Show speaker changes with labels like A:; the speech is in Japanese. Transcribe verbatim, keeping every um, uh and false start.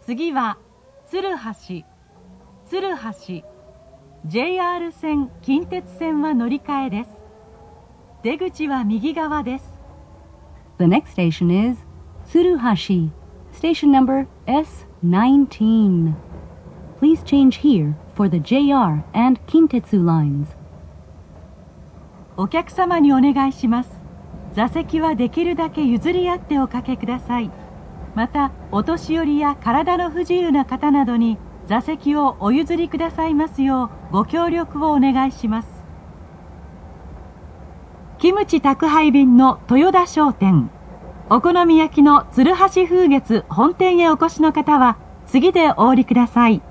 A: 次は鶴橋、鶴橋、ジェイアール 線、近鉄線は乗り換えです。出口は右側です。
B: The next station is Tsuruhashi, station numberエスナインティーン. Please change here for the ジェイアール and Kintetsu lines.
A: お客様にお願いします。座席はできるだけ譲り合っておかけください。また、お年寄りや体の不自由な方などに座席をお譲りくださいますようご協力をお願いします。キムチ宅配便の豊田商店、お好み焼きの鶴橋風月本店へお越しの方は次でお降りください。